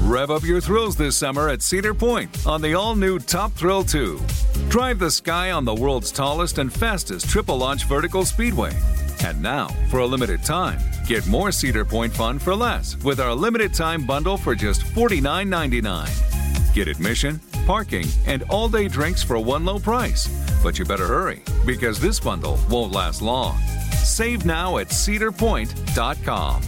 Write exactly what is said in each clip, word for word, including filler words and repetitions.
Rev up your thrills this summer at Cedar Point on the all-new Top Thrill two. Drive the sky on the world's tallest and fastest triple-launch vertical speedway. And now, for a limited time, get more Cedar Point fun for less with our limited-time bundle for just forty-nine ninety-nine. Get admission, parking, and all-day drinks for one low price. But you better hurry, because this bundle won't last long. Save now at cedar point dot com.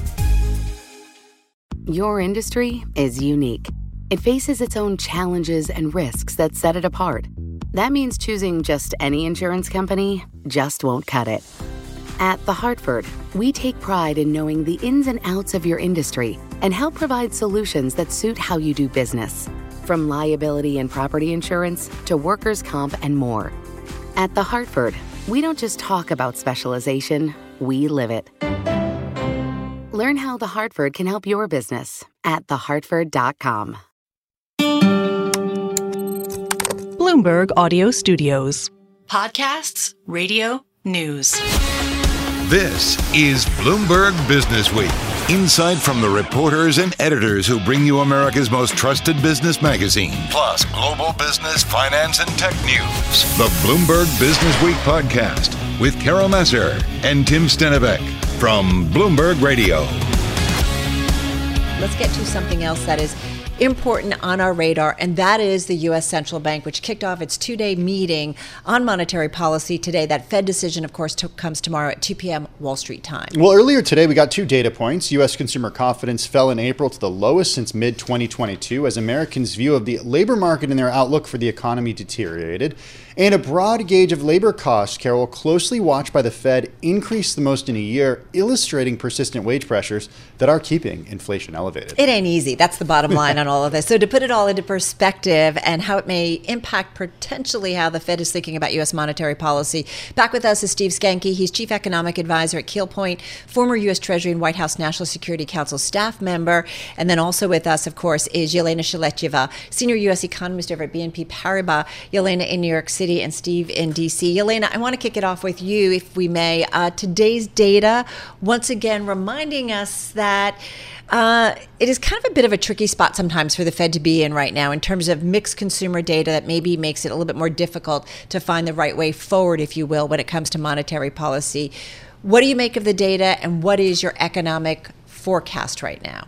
Your industry is unique. It faces its own challenges and risks that set it apart. That means choosing just any insurance company just won't cut it. At The Hartford, we take pride in knowing the ins and outs of your industry and help provide solutions that suit how you do business. From liability and property insurance to workers' comp and more. At The Hartford, we don't just talk about specialization, we live it. Learn how The Hartford can help your business at the hartford dot com. Bloomberg Audio Studios. Podcasts, radio, news. This is Bloomberg Business Week. Insight from the reporters and editors who bring you America's most trusted business magazine, plus global business, finance, and tech news. The Bloomberg Business Week podcast with Carol Massar and Tim Stenivek from Bloomberg Radio. Let's get to something else that is important on our radar, and that is the U S Central Bank, which kicked off its two-day meeting on monetary policy today. That Fed decision, of course, to, comes tomorrow at two p.m. Wall Street time. Well, earlier today, we got two data points. U S consumer confidence fell in April to the lowest since mid twenty twenty-two as Americans' view of the labor market and their outlook for the economy deteriorated. And a broad gauge of labor costs, Carol, closely watched by the Fed, increased the most in a year, illustrating persistent wage pressures that are keeping inflation elevated. It ain't easy. That's the bottom line on all of this. So to put it all into perspective and how it may impact potentially how the Fed is thinking about U S monetary policy, back with us is Steve Skanke. He's Chief Economic Advisor at Keel Point, former U S Treasury and White House National Security Council staff member. And then also with us, of course, is Yelena Shaletyeva, Senior U S Economist over at B N P Paribas. Yelena in New York City and Steve in D C. Yelena, I want to kick it off with you, if we may. Uh, today's data, once again, reminding us that uh, it is kind of a bit of a tricky spot sometimes for the Fed to be in right now in terms of mixed consumer data that maybe makes it a little bit more difficult to find the right way forward, if you will, when it comes to monetary policy. What do you make of the data, and what is your economic forecast right now?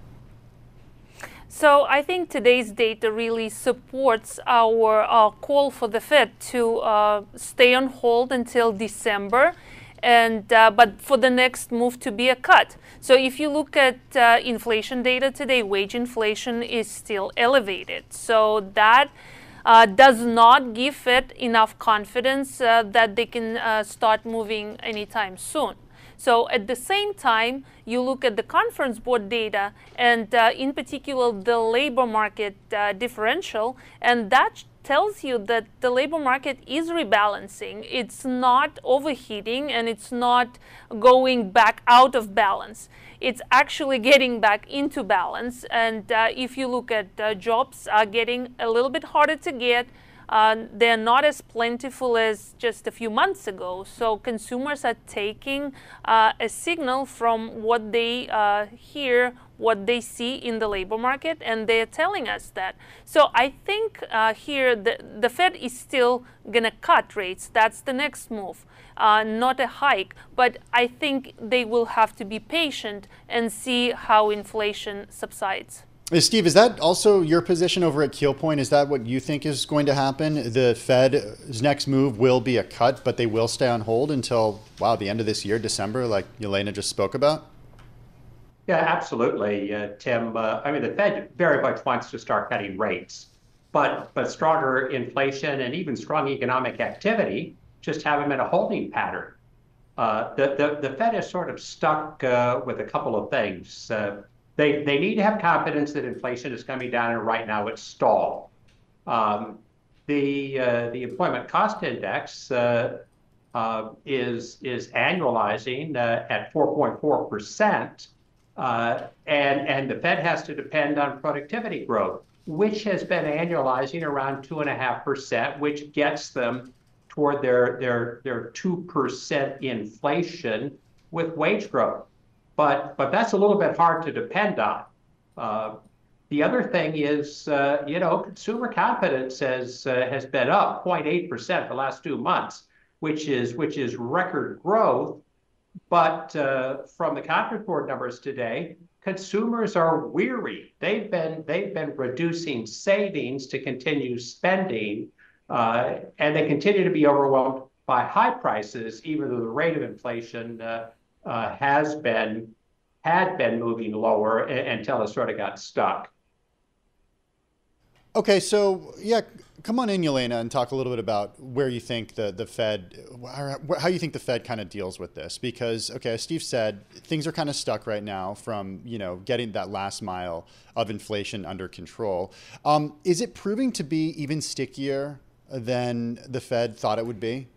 So I think today's data really supports our uh, call for the Fed to uh, stay on hold until December, and uh, but for the next move to be a cut. So if you look at uh, inflation data today, wage inflation is still elevated. So that uh, does not give Fed enough confidence uh, that they can uh, start moving anytime soon. So at the same time, you look at the conference board data, and uh, in particular the labor market uh, differential, and that tells you that the labor market is rebalancing. It's not overheating, and it's not going back out of balance. It's actually getting back into balance. And uh, if you look at uh, jobs are getting a little bit harder to get. Uh, they're not as plentiful as just a few months ago. So consumers are taking uh, a signal from what they uh, hear, what they see in the labor market, and they're telling us that. So I think uh, here the, the Fed is still going to cut rates. That's the next move, uh, not a hike. But I think they will have to be patient and see how inflation subsides. Steve, is that also your position over at Keel Point? Is that what you think is going to happen? The Fed's next move will be a cut, but they will stay on hold until, wow, the end of this year, December, like Yelena just spoke about? Yeah, absolutely, uh, Tim. Uh, I mean, the Fed very much wants to start cutting rates, but but stronger inflation and even strong economic activity just have them in a holding pattern. Uh, the, the, the Fed is sort of stuck uh, with a couple of things. Uh, They, they need to have confidence that inflation is coming down, and right now it's stalled. Um, the uh, the employment cost index uh, uh, is is annualizing uh, at four point four percent, uh, and and the Fed has to depend on productivity growth, which has been annualizing around two and a half percent, which gets them toward their their their two percent inflation with wage growth. But but that's a little bit hard to depend on. Uh, The other thing is, uh, you know, consumer confidence has uh, has been up zero point eight percent the last two months, which is which is record growth. But uh, from the Conference Board numbers today, consumers are weary. They've been they've been reducing savings to continue spending, uh, and they continue to be overwhelmed by high prices, even though the rate of inflation uh, uh, has been had been moving lower until it sort of got stuck. Okay, so yeah, come on in, Yelena, and talk a little bit about where you think the, the Fed, how you think the Fed kind of deals with this. Because, okay, as Steve said, things are kind of stuck right now from, you know, getting that last mile of inflation under control. Um, is it proving to be even stickier than the Fed thought it would be?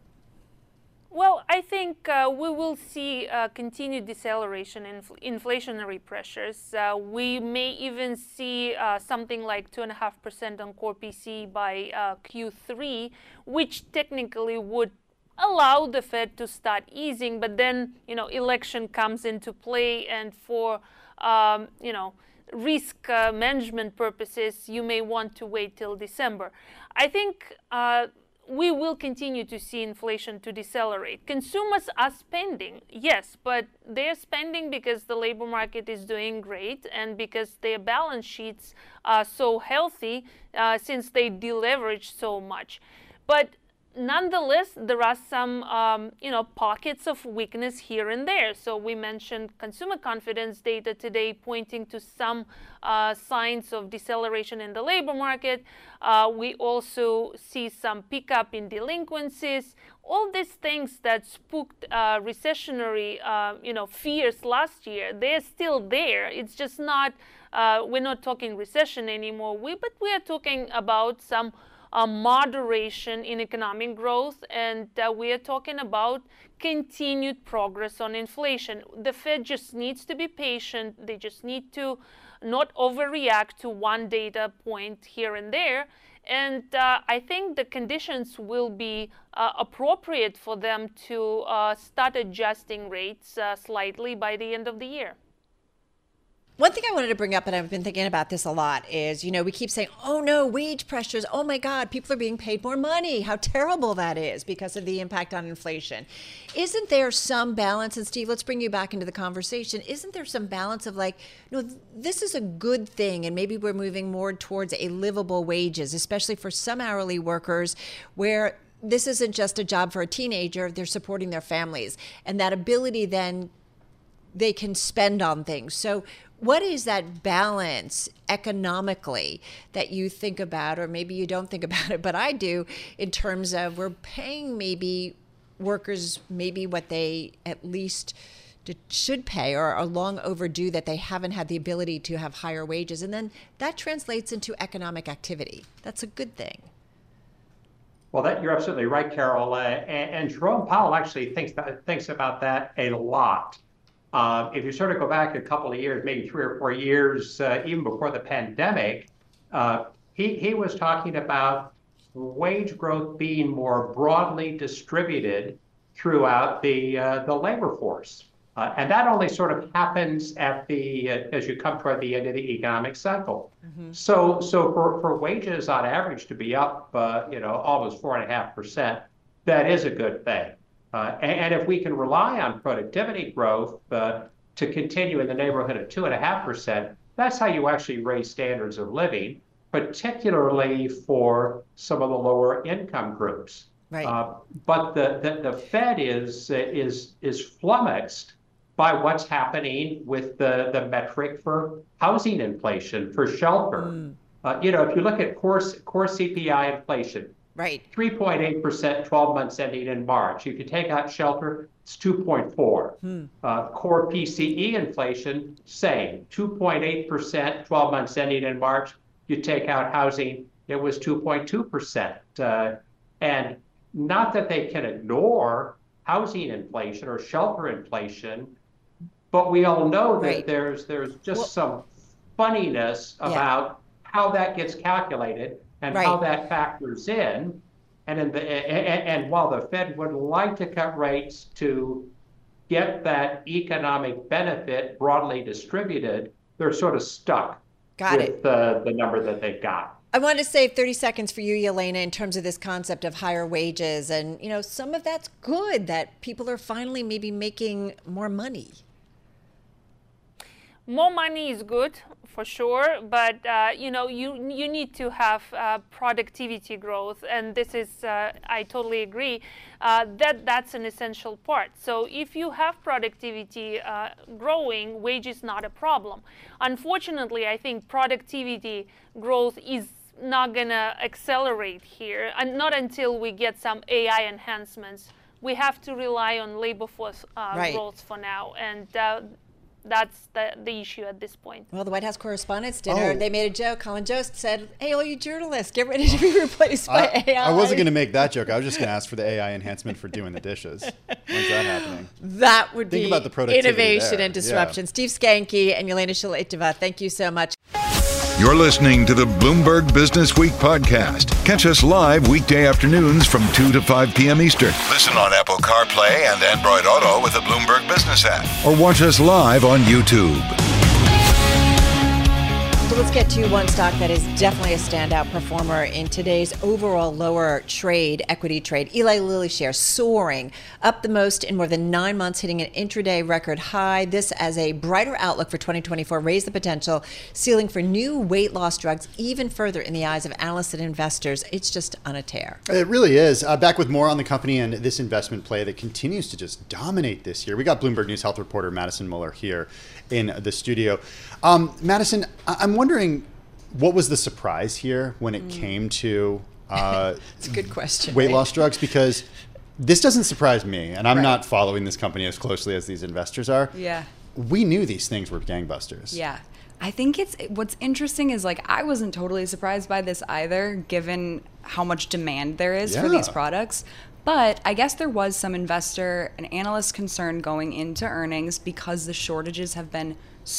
Well, I think uh, we will see uh, continued deceleration in infl- inflationary pressures. Uh, we may even see uh, something like two point five percent on core P C by uh, Q three, which technically would allow the Fed to start easing. But then, you know, election comes into play, and for, um, you know, risk uh, management purposes, you may want to wait till December. I think uh, we will continue to see inflation to decelerate. Consumers are spending, yes, but they're spending because the labor market is doing great and because their balance sheets are so healthy uh, since they deleverage so much. But nonetheless, there are some, um, you know, pockets of weakness here and there. So we mentioned consumer confidence data today pointing to some uh, signs of deceleration in the labor market. Uh, we also see some pickup in delinquencies. All these things that spooked uh, recessionary, uh, you know, fears last year, they're still there. It's just not, uh, we're not talking recession anymore. We, but we are talking about some Uh, moderation in economic growth, and uh, we are talking about continued progress on inflation. The Fed just needs to be patient. They just need to not overreact to one data point here and there. And uh, I think the conditions will be uh, appropriate for them to uh, start adjusting rates uh, slightly by the end of the year. One thing I wanted to bring up, and I've been thinking about this a lot, is, you know, we keep saying, oh no, wage pressures, oh my God, people are being paid more money. How terrible that is because of the impact on inflation. Isn't there some balance, and Steve, let's bring you back into the conversation. Isn't there some balance of like, no, this is a good thing, and maybe we're moving more towards a livable wages, especially for some hourly workers where this isn't just a job for a teenager, they're supporting their families. And that ability then they can spend on things. So what is that balance economically that you think about, or maybe you don't think about it, but I do, in terms of we're paying maybe workers maybe what they at least should pay or are long overdue, that they haven't had the ability to have higher wages. And then that translates into economic activity. That's a good thing. Well, that, you're absolutely right, Carol. Uh, and, and Jerome Powell actually thinks that, thinks about that a lot. Uh, if you sort of go back a couple of years, maybe three or four years, uh, even before the pandemic, uh, he, he was talking about wage growth being more broadly distributed throughout the, uh, the labor force. Uh, and that only sort of happens at the, uh, as you come toward the end of the economic cycle. Mm-hmm. So, so for, for wages on average to be up, uh, you know, almost four and a half percent, that is a good thing. Uh, and, and if we can rely on productivity growth uh, to continue in the neighborhood of two and a half percent, that's how you actually raise standards of living, particularly for some of the lower income groups. Right. Uh, but the, the, the Fed is is is flummoxed by what's happening with the, the metric for housing inflation, for shelter. Mm. Uh, you know, if you look at core, core C P I inflation, right, three point eight percent twelve months ending in March. If you take out shelter, it's two point four. Hmm. Uh, core P C E inflation, same, two point eight percent twelve months ending in March. You take out housing, it was two point two percent. Uh, and not that they can ignore housing inflation or shelter inflation, but we all know that right. there's there's just well, some funniness about yeah. how that gets calculated and right. how that factors in. And, in the, and, and while the Fed would like to cut rates to get that economic benefit broadly distributed, they're sort of stuck Got with it. the, the number that they've got. I want to save thirty seconds for you, Yelena, in terms of this concept of higher wages. And, you know, some of that's good, that people are finally maybe making more money. More money is good, for sure, but uh, you know, you you need to have uh, productivity growth, and this is, uh, I totally agree, uh, that that's an essential part. So if you have productivity uh, growing, wage is not a problem. Unfortunately, I think productivity growth is not gonna accelerate here, and not until we get some A I enhancements. We have to rely on labor force uh, Right. growth for now, and uh, that's the, the issue at this point. Well, the White House Correspondents' Dinner, Oh. they made a joke. Colin Jost said, hey, all you journalists, get ready to be replaced by I, A I. I wasn't going to make that joke. I was just going to ask for the A I enhancement for doing the dishes. When's that happening? That would Think be about the productivity innovation there. and disruption. Yeah. Steve Skanke and Yelena Shalatova, thank you so much. You're listening to the Bloomberg Business Week podcast. Catch us live weekday afternoons from two to five p.m. Eastern. Listen on Apple CarPlay and Android Auto with the Bloomberg Business app. Or watch us live on YouTube. So let's get to one stock that is definitely a standout performer in today's overall lower trade, equity trade. Eli Lilly shares soaring, up the most in more than nine months, hitting an intraday record high. This as a brighter outlook for twenty twenty-four raised the potential ceiling for new weight loss drugs even further in the eyes of analysts and investors. It's just on a tear. It really is. Uh, back with more on the company and this investment play that continues to just dominate this year. We got Bloomberg News health reporter Madison Muller here in the studio. Um, Madison, I- I'm wondering, what was the surprise here when it mm. came to uh, it's a good question, weight right? loss drugs? Because this doesn't surprise me, and I'm Right. not following this company as closely as these investors are. Yeah. We knew these things were gangbusters. Yeah. I think it's what's interesting is like I wasn't totally surprised by this either, given how much demand there is for Yeah. these products. But I guess there was some investor and analyst concern going into earnings because the shortages have been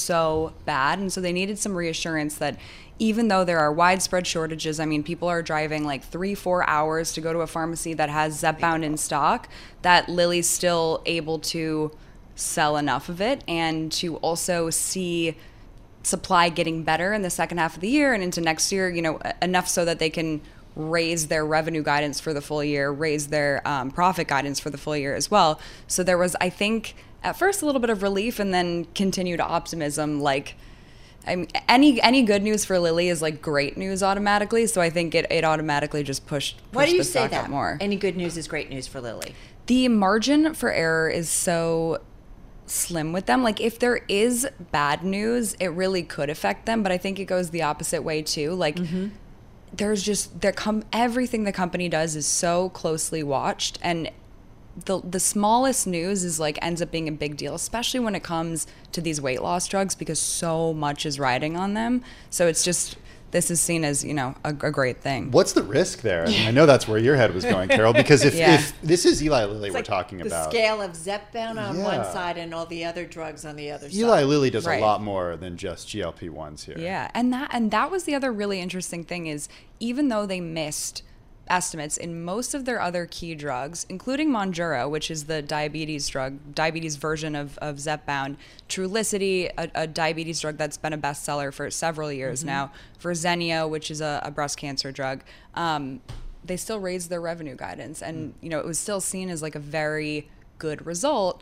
so bad. And so they needed some reassurance that even though there are widespread shortages, I mean, people are driving like three, four hours to go to a pharmacy that has Zepbound in stock, that Lilly's still able to sell enough of it and to also see supply getting better in the second half of the year and into next year, you know, enough so that they can raise their revenue guidance for the full year, raise their um, profit guidance for the full year as well. So there was, I think, at first a little bit of relief and then continued optimism. Like, I mean, any any good news for Lilly is like great news automatically. So I think it, it automatically just pushed, pushed Why do you the say stock that? up more. Any good news is great news for Lilly. The margin for error is so slim with them. Like if there is bad news, it really could affect them. But I think it goes the opposite way too. Like mm-hmm. there's just there come everything the company does is so closely watched, and the the smallest news is like ends up being a big deal, especially when it comes to these weight loss drugs because so much is riding on them. So it's just this is seen as, you know, a, a great thing. What's the risk there? I, mean, I know that's where your head was going, Carol, because if, yeah. if this is Eli Lilly it's we're like talking the about. The scale of Zepbound on yeah. one side and all the other drugs on the other side. Eli Lilly does right. a lot more than just G L P ones here. Yeah, and that and that was the other really interesting thing is even though they missed estimates in most of their other key drugs, including Mounjaro, which is the diabetes drug, diabetes version of, of Zepbound, Trulicity, a, a diabetes drug that's been a bestseller for several years mm-hmm. now, Verzenio, which is a, a breast cancer drug, um, they still raised their revenue guidance. And, you know, it was still seen as like a very good result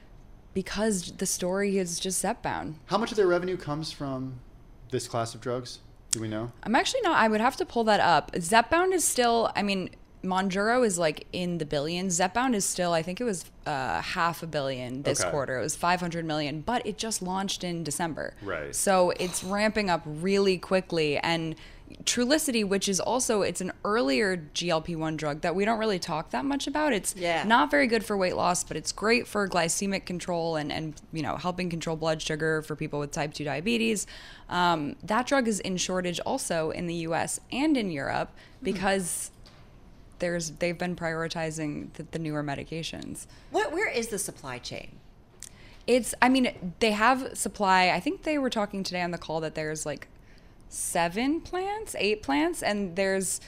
because the story is just Zepbound. How much of their revenue comes from this class of drugs? Do we know? I'm actually not. I would have to pull that up. Zepbound is still, I mean, Mounjaro is like in the billions. Zepbound is still, I think it was uh, half a billion this okay. quarter. It was five hundred million, but it just launched in December. Right. So it's ramping up really quickly. And Trulicity, which is also, it's an earlier G L P one drug that we don't really talk that much about. It's yeah. not very good for weight loss, but it's great for glycemic control and, and you know, helping control blood sugar for people with type two diabetes. Um, that drug is in shortage also in the U S and in Europe because there's they've been prioritizing the, the newer medications. Where, where is the supply chain? It's, I mean, they have supply. I think they were talking today on the call that there's like seven plants, eight plants, and there's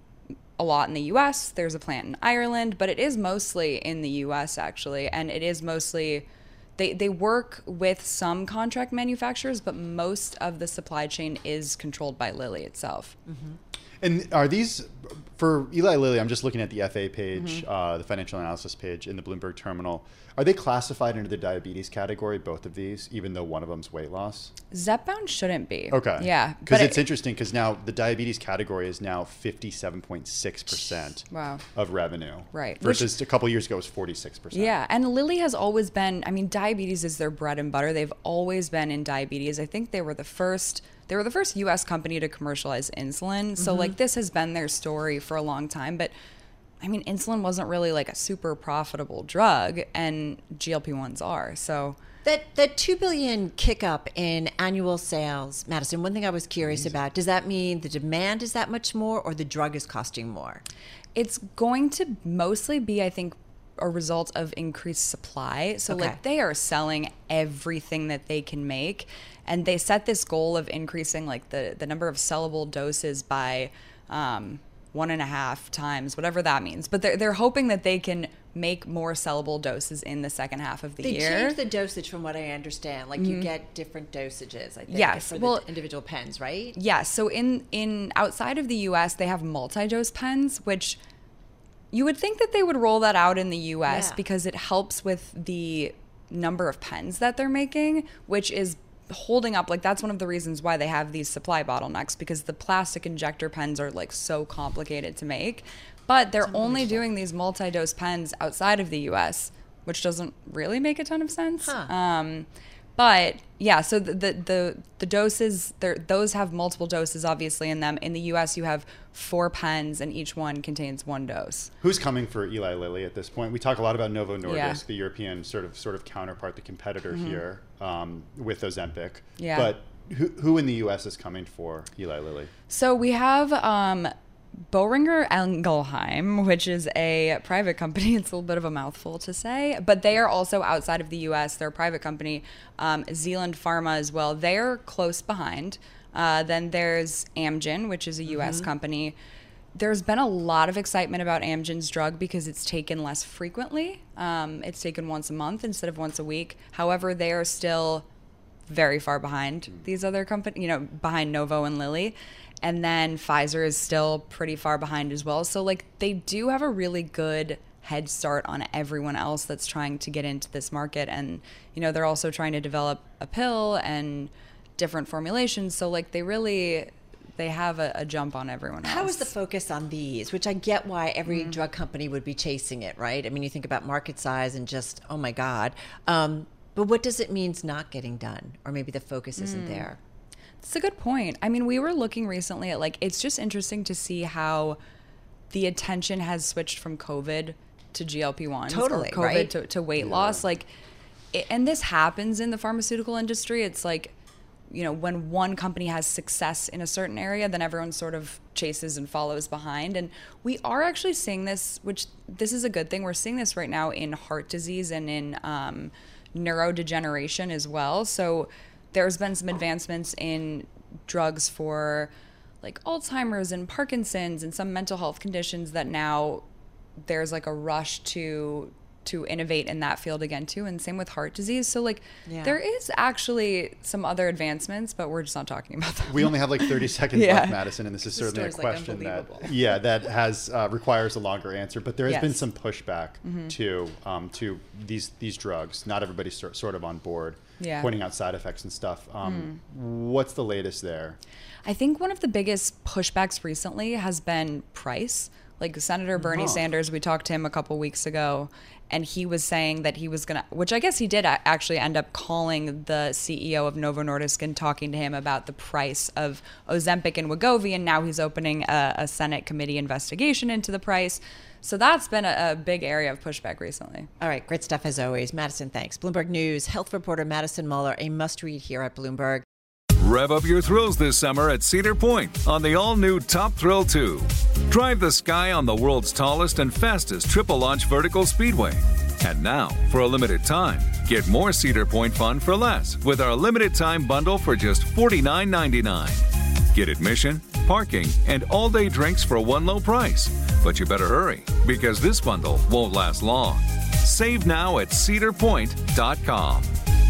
a lot in the U S. There's a plant in Ireland, but it is mostly in the U S actually, and it is mostly they, they work with some contract manufacturers, but most of the supply chain is controlled by Lilly itself. Mm-hmm. And are these, for Eli Lilly, I'm just looking at the F A page, mm-hmm. uh, the financial analysis page in the Bloomberg terminal. Are they classified into the diabetes category, both of these, even though one of them's weight loss? Zepbound shouldn't be. Okay. Yeah. Because it's it, interesting because now the diabetes category is now fifty-seven point six percent wow. of revenue. Right. Versus Which, a couple years ago it was forty-six percent. Yeah. And Lilly has always been, I mean, diabetes is their bread and butter. They've always been in diabetes. I think they were the first... They were the first U S company to commercialize insulin. So, mm-hmm. like, this has been their story for a long time. But, I mean, insulin wasn't really, like, a super profitable drug, and G L P ones are. So... That that two billion dollars kick up in annual sales, Madison, one thing I was curious about, does that mean the demand is that much more or the drug is costing more? It's going to mostly be, I think, a result of increased supply. So, okay. like, they are selling everything that they can make. And they set this goal of increasing like the, the number of sellable doses by um, one and a half times, whatever that means. But they're, they're hoping that they can make more sellable doses in the second half of the they year. They change the dosage from what I understand. Like mm-hmm. you get different dosages, I think, yes. for well, the individual pens, right? Yes. Yeah, so in, in outside of the U S, they have multi-dose pens, which you would think that they would roll that out in the U S yeah. because it helps with the number of pens that they're making, which is holding up. Like, that's one of the reasons why they have these supply bottlenecks, because the plastic injector pens are like so complicated to make. But they're only doing these multi-dose pens outside of the U S, which doesn't really make a ton of sense. Huh. Um, but yeah, so the the the, the doses, those have multiple doses obviously in them. In the U S, you have four pens, and each one contains one dose. Who's coming for Eli Lilly at this point? We talk a lot about Novo Nordisk, yeah. the European sort of sort of counterpart, the competitor mm-hmm. here um, with Ozempic. Yeah. But who who in the U S is coming for Eli Lilly? So we have um, Boehringer Ingelheim, which is a private company. It's a little bit of a mouthful to say, but they are also outside of the U S. They're a private company. Um, Zealand Pharma as well. They're close behind. Uh, then there's Amgen, which is a U S mm-hmm. company. There's been a lot of excitement about Amgen's drug because it's taken less frequently. Um, it's taken once a month instead of once a week. However, they are still very far behind these other companies, you know, behind Novo and Lilly. And then Pfizer is still pretty far behind as well. So, like, they do have a really good head start on everyone else that's trying to get into this market. And, you know, they're also trying to develop a pill and different formulations. So, like, they really, they have a, a jump on everyone else. How is the focus on these? Which I get why every mm-hmm. drug company would be chasing it, right? I mean, you think about market size and just, oh, my God. Um, but what does it mean not getting done? Or maybe the focus mm. isn't there? That's a good point. I mean, we were looking recently at, like, it's just interesting to see how the attention has switched from COVID to G L P ones. Totally, or COVID right? to, to weight yeah. loss. Like, it, and this happens in the pharmaceutical industry. It's like, you know, when one company has success in a certain area, then everyone sort of chases and follows behind. And we are actually seeing this, which this is a good thing. We're seeing this right now in heart disease and in um, neurodegeneration as well. So there's been some advancements in drugs for like Alzheimer's and Parkinson's and some mental health conditions that now there's like a rush to to innovate in that field again too, and same with heart disease. So like yeah. there is actually some other advancements, but we're just not talking about them. We only have like thirty seconds yeah. left, Madison, and this is certainly a question like that yeah that has uh, requires a longer answer. But there has yes. been some pushback mm-hmm. to um, to these these drugs. Not everybody's sort sort of on board, yeah. pointing out side effects and stuff. Um, mm. What's the latest there? I think one of the biggest pushbacks recently has been price. Like Senator Bernie oh. Sanders, we talked to him a couple weeks ago, and he was saying that he was going to, which I guess he did actually end up calling the C E O of Novo Nordisk and talking to him about the price of Ozempic and Wegovy, and now he's opening a, a Senate committee investigation into the price. So that's been a, a big area of pushback recently. All right, great stuff as always. Madison, thanks. Bloomberg News health reporter Madison Muller, a must-read here at Bloomberg. Rev up your thrills this summer at Cedar Point on the all-new Top Thrill two. Drive the sky on the world's tallest and fastest triple-launch vertical speedway. And now, for a limited time, get more Cedar Point fun for less with our limited-time bundle for just forty-nine ninety-nine. Get admission, parking, and all-day drinks for one low price. But you better hurry, because this bundle won't last long. Save now at cedar point dot com.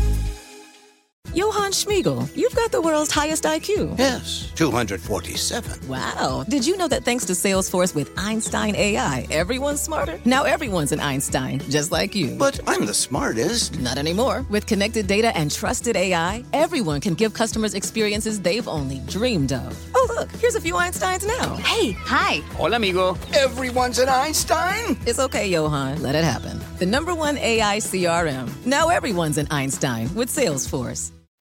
Johann Schmiegel, you've got the world's highest I Q. Yes, two hundred forty-seven. Wow. Did you know that thanks to Salesforce with Einstein A I, everyone's smarter? Now everyone's an Einstein, just like you. But I'm the smartest. Not anymore. With connected data and trusted A I, everyone can give customers experiences they've only dreamed of. Oh, look, here's a few Einsteins now. Hey, hi. Hola, amigo. Everyone's an Einstein? It's okay, Johann. Let it happen. The number one A I C R M. Now everyone's an Einstein with Salesforce.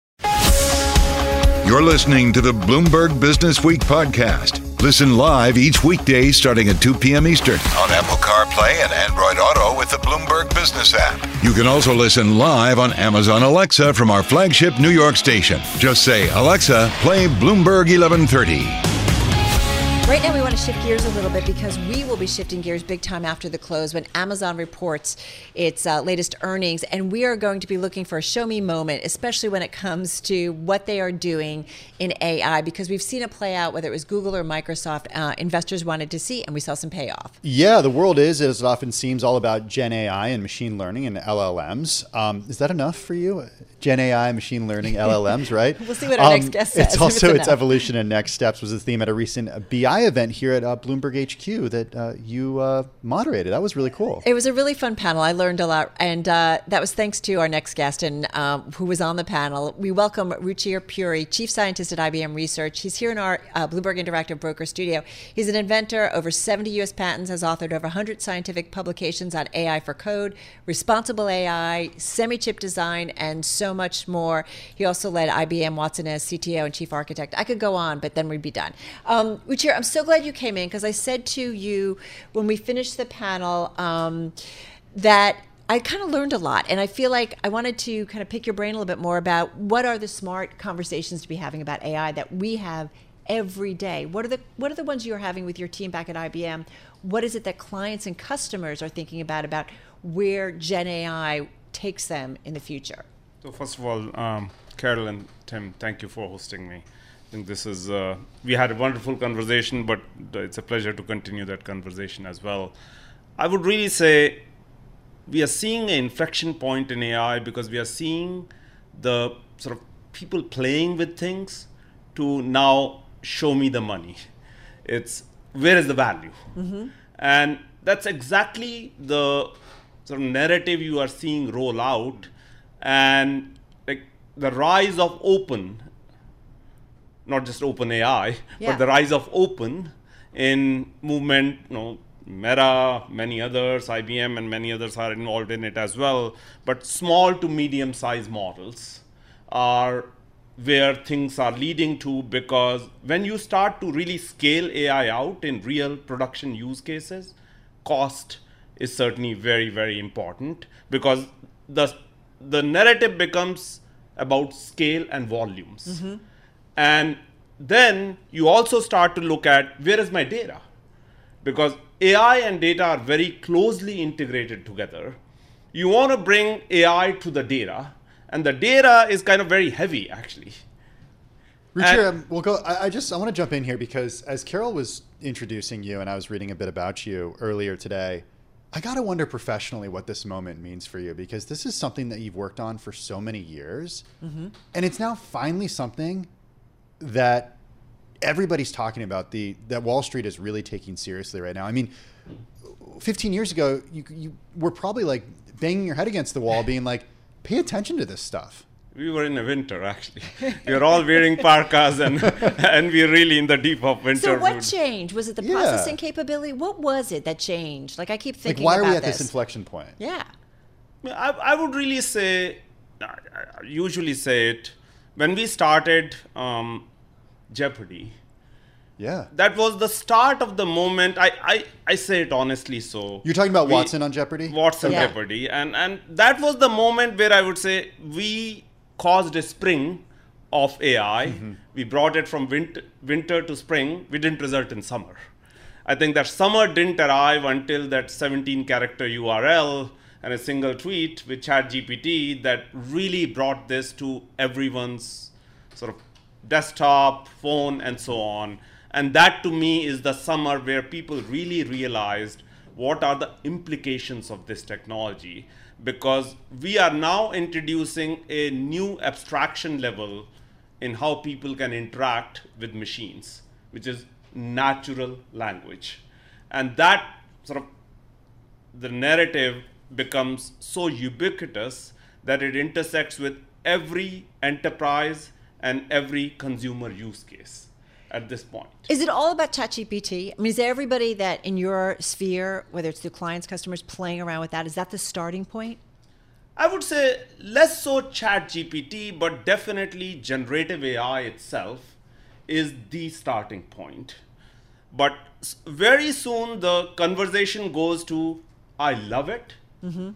You're listening to the Bloomberg Business Week podcast. Listen live each weekday starting at two p.m. Eastern on Apple CarPlay and Android Auto with the Bloomberg Business app. You can also listen live on Amazon Alexa from our flagship New York station. Just say, Alexa, play Bloomberg eleven thirty. Right now, we want to shift gears a little bit because we will be shifting gears big time after the close when Amazon reports its uh, latest earnings. And we are going to be looking for a show me moment, especially when it comes to what they are doing in A I, because we've seen it play out, whether it was Google or Microsoft, uh, investors wanted to see, and we saw some payoff. Yeah, the world is, as it often seems, all about Gen A I and machine learning and L L Ms. Um, is that enough for you? Gen A I, machine learning, L L Ms, right? We'll see what our um, next guest says. It's also it's, it's evolution and next steps was the theme at a recent B I event here at uh, Bloomberg H Q that uh, you uh, moderated. That was really cool. It was a really fun panel. I learned a lot, and uh, that was thanks to our next guest and um, who was on the panel. We welcome Ruchir Puri, Chief Scientist at I B M Research. He's here in our uh, Bloomberg Interactive Broker studio. He's an inventor, over seventy U S patents, has authored over one hundred scientific publications on A I for code, responsible A I, semi-chip design, and so much more. He also led I B M Watson as C T O and Chief Architect. I could go on, but then we'd be done. Um, Ruchir, I'm so glad you came in, because I said to you when we finished the panel um, that I kind of learned a lot, and I feel like I wanted to kind of pick your brain a little bit more about what are the smart conversations to be having about A I that we have every day. What are the what are the ones you're having with your team back at I B M? What is it that clients and customers are thinking about about where Gen A I takes them in the future? So first of all, um, Carol and Tim, thank you for hosting me. I think this is, uh, we had a wonderful conversation, but it's a pleasure to continue that conversation as well. I would really say we are seeing an inflection point in A I because we are seeing the sort of people playing with things to now show me the money. It's where is the value? Mm-hmm. And that's exactly the sort of narrative you are seeing roll out, and like the rise of open, not just open A I, yeah. but the rise of open in movement, you know, Meta, many others, I B M and many others are involved in it as well. But small to medium sized models are where things are leading to, because when you start to really scale A I out in real production use cases, cost is certainly very, very important, because the the narrative becomes about scale and volumes. Mm-hmm. And then you also start to look at where is my data? Because A I and data are very closely integrated together. You want to bring A I to the data, and the data is kind of very heavy, actually. Ruchir, um, we'll go. I, I just I want to jump in here because as Carol was introducing you and I was reading a bit about you earlier today, I got to wonder professionally what this moment means for you, because this is something that you've worked on for so many years. Mm-hmm. And it's now finally something that everybody's talking about, the that Wall Street is really taking seriously right now. I mean, fifteen years ago, you, you were probably like banging your head against the wall being like, pay attention to this stuff. We were in a winter, actually. We were all wearing parkas, and and we we're really in the deep of winter. So what changed? Was it the yeah. processing capability? What was it that changed? Like, I keep thinking like, why about are we at this. this inflection point? Yeah. I, I would really say, I usually say it, when we started um, Jeopardy, yeah, that was the start of the moment. I, I, I say it honestly. So you're talking about we, Watson on Jeopardy? Watson yeah. Jeopardy. And, and that was the moment where I would say we caused a spring of A I. Mm-hmm. We brought it from winter, winter to spring. We didn't result in summer. I think that summer didn't arrive until that seventeen character U R L and a single tweet with ChatGPT that really brought this to everyone's sort of desktop, phone, and so on. And that to me is the summer where people really realized what are the implications of this technology, because we are now introducing a new abstraction level in how people can interact with machines, which is natural language. And that sort of, the narrative becomes so ubiquitous that it intersects with every enterprise and every consumer use case at this point. Is it all about ChatGPT? I mean, is everybody that in your sphere, whether it's the clients, customers, playing around with that, is that the starting point? I would say less so ChatGPT, but definitely generative A I itself is the starting point. But very soon the conversation goes to, I love it, mm-hmm.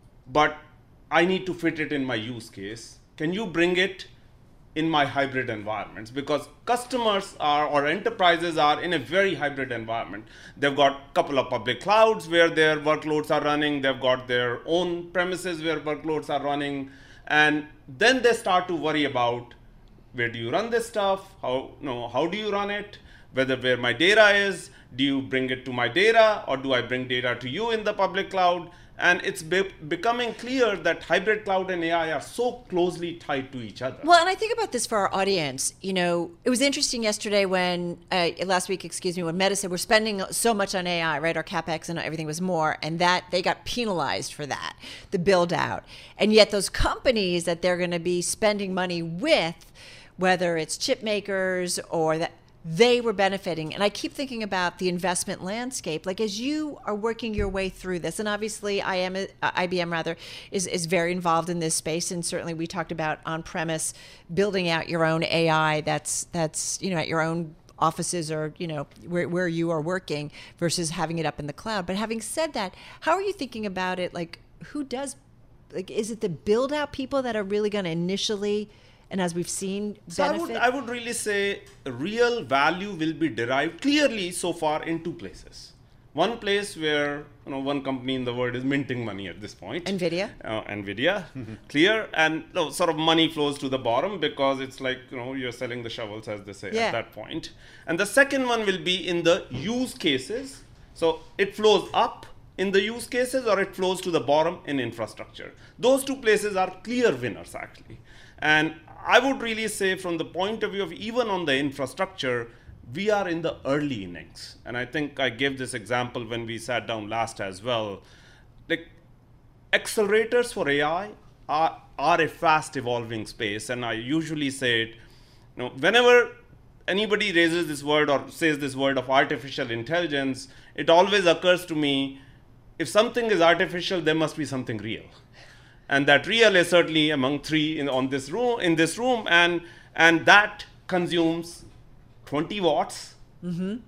but I need to fit it in my use case. Can you bring it in my hybrid environments? Because customers are, or enterprises are in a very hybrid environment. They've got a couple of public clouds where their workloads are running. They've got their own premises where workloads are running. And then they start to worry about, where do you run this stuff? How, you know, how do you run it? Whether where my data is, do you bring it to my data, or do I bring data to you in the public cloud? And it's be- becoming clear that hybrid cloud and A I are so closely tied to each other. Well, and I think about this for our audience. You know, it was interesting yesterday when, uh, last week, excuse me, when Meta said we're spending so much on A I, right? Our CapEx and everything was more, and that they got penalized for that, the build out. And yet those companies that they're going to be spending money with, whether it's chip makers or that, they were benefiting. And I keep thinking about the investment landscape. Like, as you are working your way through this, and obviously I am, uh, I B M rather, is, is very involved in this space. And certainly we talked about on-premise, building out your own A I that's, that's you know, at your own offices or, you know, where, where you are working versus having it up in the cloud. But having said that, how are you thinking about it? Like, who does, like, is it the build out people that are really going to initially, and as we've seen, benefit? So I would, I would really say real value will be derived clearly so far in two places. One place where, you know, one company in the world is minting money at this point. NVIDIA. Uh, NVIDIA, mm-hmm. Clear. And you know, sort of money flows to the bottom because it's like, you know, you're selling the shovels, as they say, yeah. at that point. And the second one will be in the use cases. So it flows up in the use cases or it flows to the bottom in infrastructure. Those two places are clear winners, actually. And I would really say from the point of view of even on the infrastructure, we are in the early innings. And I think I gave this example when we sat down last as well. Like, accelerators for A I are, are a fast evolving space. And I usually say it, you know, whenever anybody raises this word or says this word of artificial intelligence, it always occurs to me, if something is artificial, there must be something real. And that real is certainly among three in on this room in this room, and and that consumes twenty watts, mm-hmm.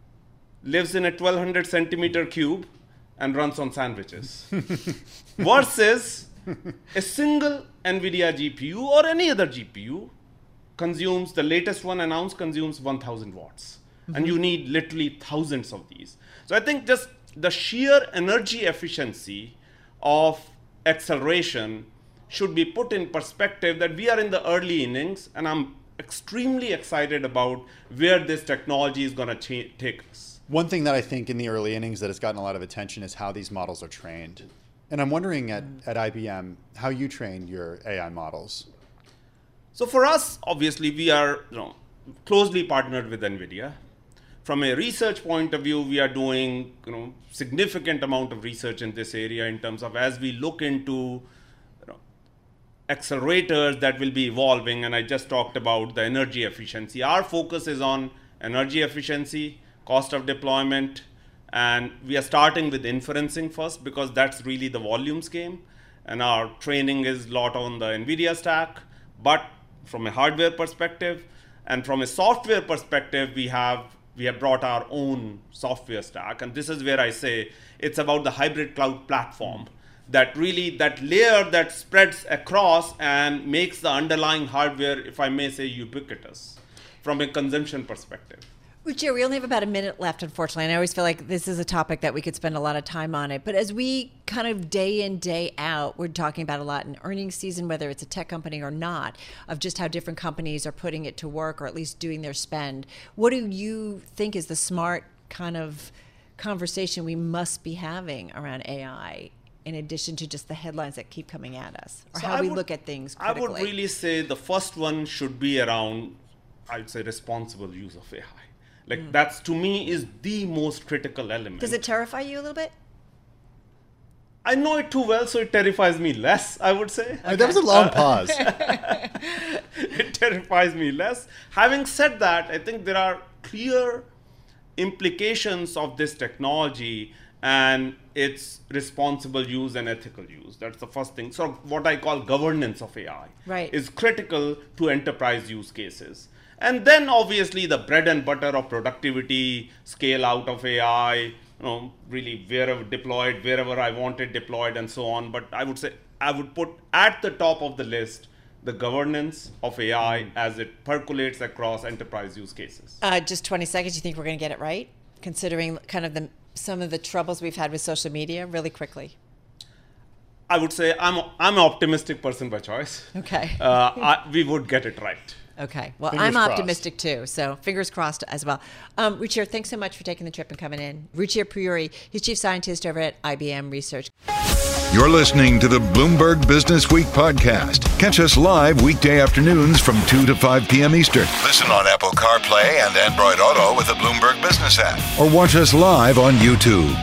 lives in a twelve hundred centimeter cube, and runs on sandwiches. Versus a single NVIDIA G P U or any other G P U consumes, the latest one announced consumes one thousand watts, mm-hmm. and you need literally thousands of these. So I think just the sheer energy efficiency of acceleration should be put in perspective that we are in the early innings, and I'm extremely excited about where this technology is going to cha- take us. One thing that I think in the early innings that has gotten a lot of attention is how these models are trained. And I'm wondering at, at I B M, how you train your A I models. So for us, obviously, we are you know, closely partnered with NVIDIA. From a research point of view, we are doing you know, significant amount of research in this area in terms of as we look into you know, accelerators that will be evolving, and I just talked about the energy efficiency. Our focus is on energy efficiency, cost of deployment, and we are starting with inferencing first because that's really the volumes game, and our training is a lot on the NVIDIA stack. But from a hardware perspective and from a software perspective, we have we have brought our own software stack. And this is where I say it's about the hybrid cloud platform, that really, that layer that spreads across and makes the underlying hardware, if I may say, ubiquitous from a consumption perspective. Ruchir, we only have about a minute left, unfortunately. And I always feel like this is a topic that we could spend a lot of time on it. But as we kind of day in, day out, we're talking about a lot in earnings season, whether it's a tech company or not, of just how different companies are putting it to work or at least doing their spend. What do you think is the smart kind of conversation we must be having around A I, in addition to just the headlines that keep coming at us, or So how I we would- look at things I critically? would really say the first one should be around, I'd say, responsible use of A I. Like Mm. that's, to me, is the most critical element. Does it terrify you a little bit? I know it too well, so it terrifies me less, I would say. Uh, that was a long pause. It terrifies me less. Having said that, I think there are clear implications of this technology and its responsible use and ethical use. That's the first thing. So what I call governance of A I Right. is critical to enterprise use cases. And then obviously the bread and butter of productivity, scale out of A I, you know, really wherever deployed, wherever I want it deployed and so on. But I would say I would put at the top of the list the governance of A I as it percolates across enterprise use cases. Uh, just twenty seconds. You think we're going to get it right, considering kind of the some of the troubles we've had with social media? Really quickly. I would say I'm I'm an optimistic person by choice. Okay. Uh, I, we would get it right. Okay. Well, Fingers I'm crossed. optimistic too. So fingers crossed as well. Um, Ruchir, thanks so much for taking the trip and coming in. Ruchir Puri, he's chief scientist over at I B M Research. You're listening to the Bloomberg Business Week podcast. Catch us live weekday afternoons from two to five p.m. Eastern. Listen on Apple CarPlay and Android Auto with the Bloomberg Business app. Or watch us live on YouTube.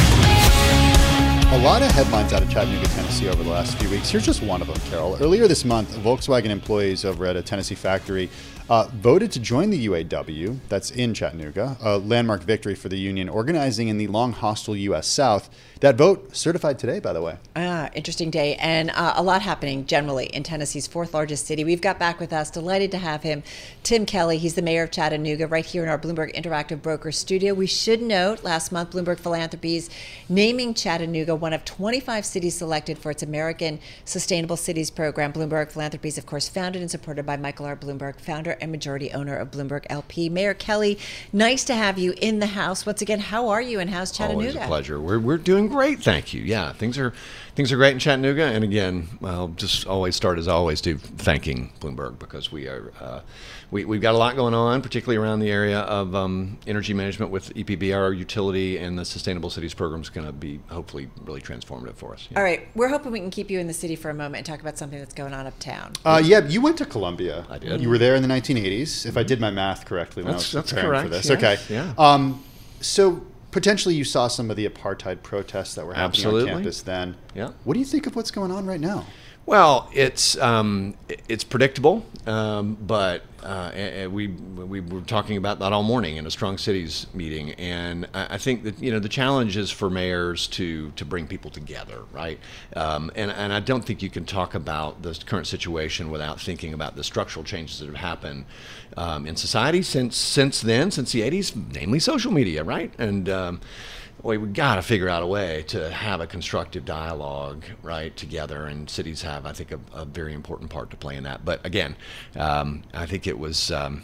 A lot of headlines out of Chattanooga, Tennessee over the last few weeks. Here's just one of them, Carol. Earlier this month, Volkswagen employees over at a Tennessee factory uh, voted to join the U A W, that's in Chattanooga, a landmark victory for the union, organizing in the long hostile U S South. That vote certified today, by the way. Ah, interesting day, and uh, a lot happening generally in Tennessee's fourth largest city. We've got back with us, delighted to have him, Tim Kelly. He's the mayor of Chattanooga, right here in our Bloomberg Interactive Broker studio. We should note, last month, Bloomberg Philanthropies naming Chattanooga one of twenty-five cities selected for its American Sustainable Cities program. Bloomberg Philanthropies, of course, founded and supported by Michael R. Bloomberg, founder and majority owner of Bloomberg L P. Mayor Kelly, nice to have you in the house. Once again, how are you and how's Chattanooga? Always a pleasure. We're, we're doing great, thank you. Yeah, things are things are great in Chattanooga. And again, I'll just always start as I always do, thanking Bloomberg, because we are uh, we, we've got a lot going on, particularly around the area of um, energy management with E P B, our utility, and the Sustainable Cities program is going to be hopefully really transformative for us. Yeah. All right, we're hoping we can keep you in the city for a moment and talk about something that's going on uptown. Uh, yeah, you went to Columbia. I did. You were there in the nineteen eighties, if I did my math correctly when That's- I was that's preparing for correct, this. yes, Okay. yeah. Um, so potentially you saw some of the apartheid protests that were happening Absolutely. on campus then. Yeah. What do you think of what's going on right now? Well, it's um, it's predictable, um, but uh, and we we were talking about that all morning in a Strong Cities meeting, and I I think that you know the challenge is for mayors to to bring people together, right? Um, and and I don't think you can talk about the current situation without thinking about the structural changes that have happened um, in society since since then, since the eighties, namely social media, right? And um, Well, we've got to figure out a way to have a constructive dialogue, right, together, and cities have, I think, a, a very important part to play in that. But again, um, I think it was, um,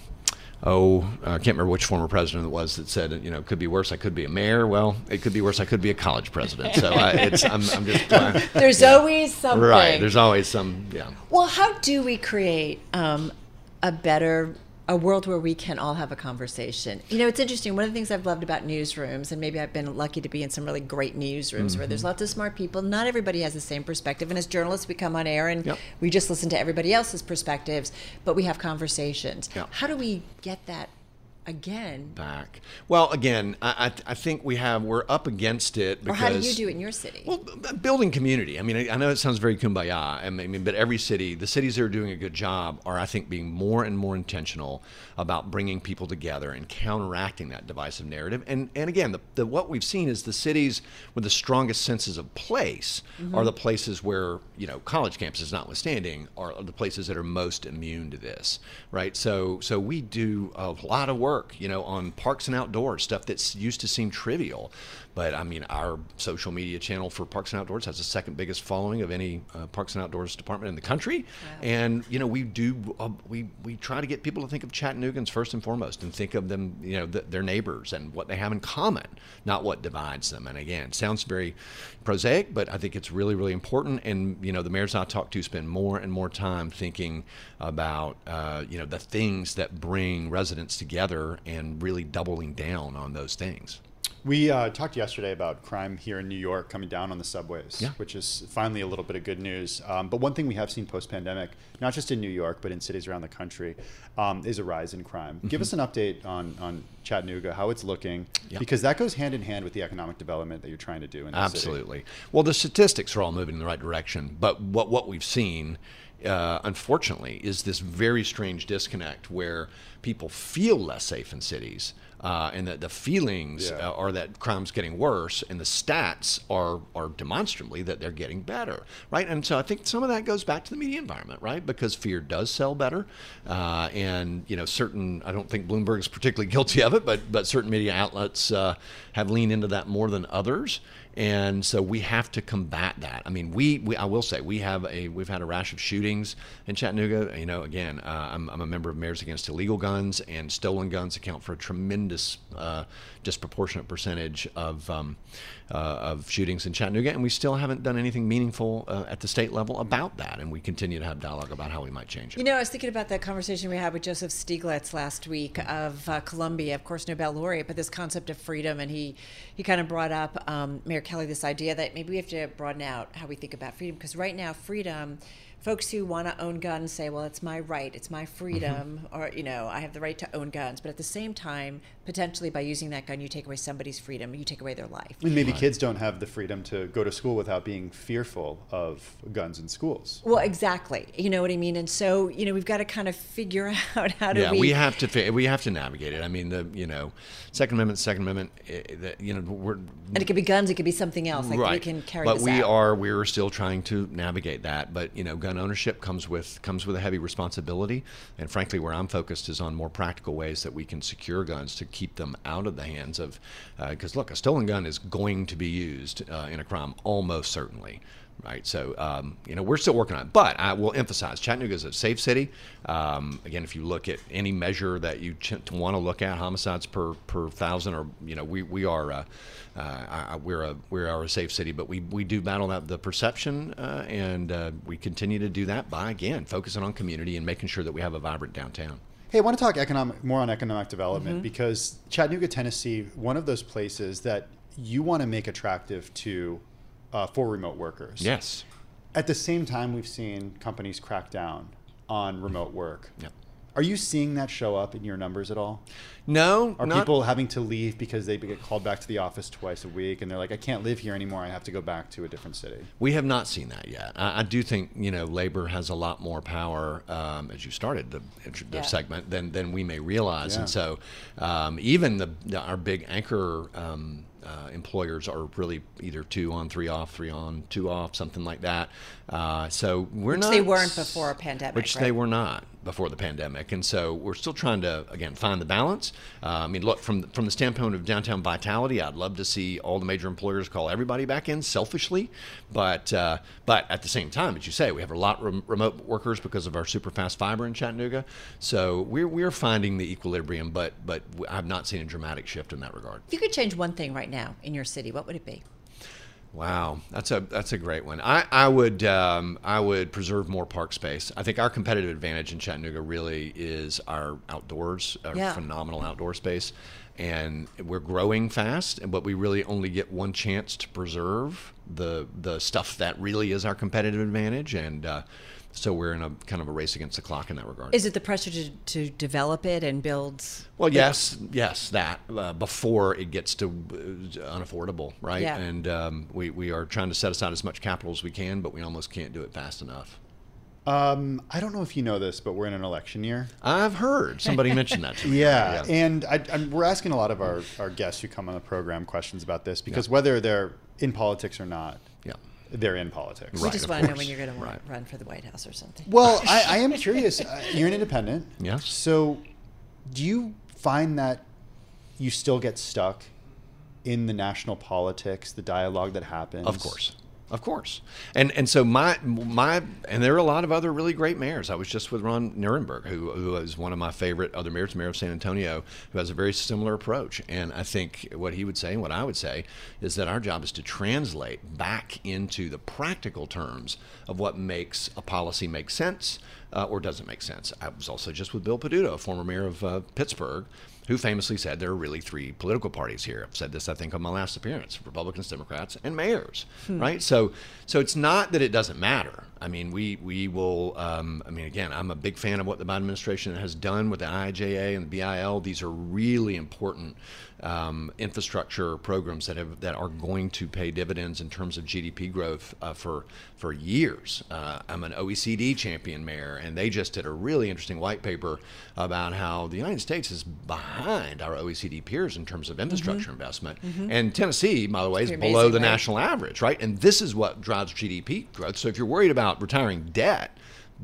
oh, I can't remember which former president it was that said, you know, it could be worse, I could be a mayor. Well, it could be worse, I could be a college president. So I, it's, I'm, I'm just... Uh, There's yeah. always something. Right, there's always some, yeah. Well, how do we create um, a better, a world where we can all have a conversation? You know, it's interesting. One of the things I've loved about newsrooms, and maybe I've been lucky to be in some really great newsrooms Mm-hmm. where there's lots of smart people. Not everybody has the same perspective. And as journalists, we come on air and Yep. we just listen to everybody else's perspectives, but we have conversations. Yep. How do we get that again? Back. Well, again, I, I, I think we have, we're up against it because... Or how do you do it in your city? Well, building community. I mean, I, I know it sounds very kumbaya. I mean, but every city, the cities that are doing a good job are, I think, being more and more intentional about bringing people together and counteracting that divisive narrative. And and again, the, the what we've seen is the cities with the strongest senses of place Mm-hmm. are the places where, you know, college campuses notwithstanding, are the places that are most immune to this, right? So so we do a lot of work work, you know, on parks and outdoors, stuff that's used to seem trivial. But I mean, our social media channel for Parks and Outdoors has the second biggest following of any uh, Parks and Outdoors department in the country. Wow. And, you know, we do, uh, we, we try to get people to think of Chattanoogans first and foremost and think of them, you know, th- their neighbors and what they have in common, not what divides them. And again, it sounds very prosaic, but I think it's really, really important. And, you know, the mayors I talk to spend more and more time thinking about, uh, you know, the things that bring residents together and really doubling down on those things. We uh, talked yesterday about crime here in New York coming down on the subways, yeah. which is finally a little bit of good news. Um, but one thing we have seen post-pandemic, not just in New York, but in cities around the country, um, is a rise in crime. Mm-hmm. Give us an update on, on Chattanooga, how it's looking, yeah. because that goes hand in hand with the economic development that you're trying to do in the Absolutely. city. Well, the statistics are all moving in the right direction, but what, what we've seen, uh, unfortunately, is this very strange disconnect where people feel less safe in cities. Uh, and that the feelings yeah. uh, are that crime's getting worse, and the stats are are demonstrably that they're getting better, right? And so I think some of that goes back to the media environment, right? Because fear does sell better, uh, and you know, certain I don't think Bloomberg is particularly guilty of it, but but certain media outlets uh, have leaned into that more than others. And so we have to combat that. I mean, we, we I will say we have a we've had a rash of shootings in Chattanooga. You know, again, uh, I'm, I'm a member of Mayors Against Illegal Guns, and stolen guns account for a tremendous, uh, disproportionate percentage of um, uh, of shootings in Chattanooga, and we still haven't done anything meaningful uh, at the state level about that. And we continue to have dialogue about how we might change it. You know, I was thinking about that conversation we had with Joseph Stiglitz last week of uh, Columbia, of course, Nobel laureate, but this concept of freedom, and he he kind of brought up um, Mayor Kelly, this idea that maybe we have to broaden out how we think about freedom, because right now freedom, folks who want to own guns say, well, it's my right, it's my freedom, mm-hmm. or, you know, I have the right to own guns. But at the same time, potentially by using that gun, you take away somebody's freedom, you take away their life. And maybe right. kids don't have the freedom to go to school without being fearful of guns in schools. Well, exactly. You know what I mean? And so, you know, we've got to kind of figure out how do yeah, we... Yeah, we have to we have to navigate it. I mean, the, you know, Second Amendment, Second Amendment, the, you know, we're... And it could be guns, it could be something else. Like right. we can carry but this we out. are, we're still trying to navigate that. But, you know, gun ownership comes with comes with a heavy responsibility, and frankly, where I'm focused is on more practical ways that we can secure guns to keep them out of the hands of, because uh, look, a stolen gun is going to be used uh, in a crime almost certainly, right? So um, you know, we're still working on it, but I will emphasize Chattanooga is a safe city. Um, again, if you look at any measure that you ch- want to look at, homicides per per thousand, or you know, we we are. Uh, Uh, we're a we are a safe city, but we, we do battle that the perception, uh, and uh, we continue to do that by again focusing on community and making sure that we have a vibrant downtown. Hey, I want to talk economic more on economic development Mm-hmm. because Chattanooga, Tennessee, one of those places that you want to make attractive to uh, for remote workers. Yes. At the same time, we've seen companies crack down on remote work. Yep. Are you seeing that show up in your numbers at all? No. Are not, people having to leave because they get called back to the office twice a week and they're like, I can't live here anymore, I have to go back to a different city? We have not seen that yet. I, I do think, you know, labor has a lot more power, um, as you started the, the yeah. segment, than, than we may realize. Yeah. And so um, even the, the our big anchor um, uh, employers are really either two on, three off, three on, two off, something like that. Uh, so we're which not... Which they weren't before a pandemic, Which right? they were not before the pandemic. And so we're still trying to, again, find the balance. Uh, I mean, look, from, from the standpoint of downtown vitality, I'd love to see all the major employers call everybody back in selfishly. But uh, but at the same time, as you say, we have a lot of rem- remote workers because of our super fast fiber in Chattanooga. So we're, we're finding the equilibrium, but, but I've not seen a dramatic shift in that regard. If you could change one thing right now in your city, what would it be? Wow, that's a that's a great one. I I would um, I would preserve more park space. I think our competitive advantage in Chattanooga really is our outdoors, our Yeah. phenomenal outdoor space, and we're growing fast. But we really only get one chance to preserve the the stuff that really is our competitive advantage, and uh, so we're in a kind of a race against the clock in that regard. Is it the pressure to, to develop it and build? Well, yes, yes, that uh, before it gets to uh, unaffordable, right? Yeah. And um, we, we are trying to set aside as much capital as we can, but we almost can't do it fast enough. Um, I don't know if you know this, but we're in an election year. I've heard somebody mention that to me. Yeah, yeah. and I, I'm, we're asking a lot of our, our guests who come on the program questions about this because yeah. whether they're in politics or not, yeah. they're in politics. We Right, just of want to know course. when you're going to Right. run for the White House or something. Well, I, I am curious. Uh, You're an independent. Yes. So do you find that you still get stuck in the national politics, the dialogue that happens? Of course. Of course. And and so my my and there are a lot of other really great mayors. I was just with Ron Nirenberg, who who is one of my favorite other mayors, mayor of San Antonio, who has a very similar approach. And I think what he would say and what I would say is that our job is to translate back into the practical terms of what makes a policy make sense uh, or doesn't make sense. I was also just with Bill Peduto, former mayor of uh, Pittsburgh, who famously said there are really three political parties here. I've said this, I think, on my last appearance: Republicans, Democrats, and mayors, hmm. right? So, so it's not that it doesn't matter. I mean, we we will. Um, I mean, again, I'm a big fan of what the Biden administration has done with the I I J A and the B I L. These are really important um, infrastructure programs that have that are going to pay dividends in terms of G D P growth uh, for for years. Uh, I'm an O E C D champion mayor, and they just did a really interesting white paper about how the United States is behind our O E C D peers in terms of infrastructure mm-hmm. investment. Mm-hmm. And Tennessee, by the way, is below amazing, the right? national average, right? And this is what drives G D P growth. So if you're worried about retiring debt,